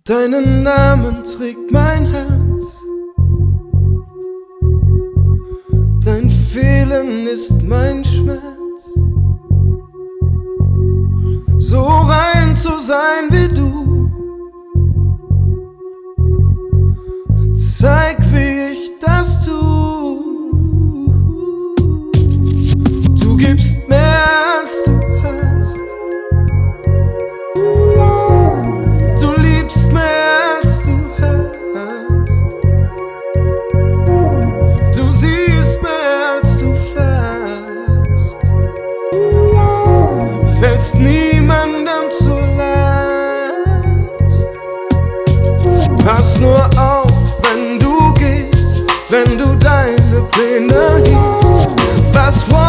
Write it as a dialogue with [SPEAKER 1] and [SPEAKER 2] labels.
[SPEAKER 1] Deinen Namen trägt mein Herz, dein Fehlen ist mein Schmerz. So rein zu sein wie du, zeig, wie ich das tu. Du gibst mehr als du hast, du liebst mehr als du hast, du siehst mehr als du fasst, fällst niemandem zur Last. Pass nur auf, wenn du gehst, wenn du deine Pläne gehst. Was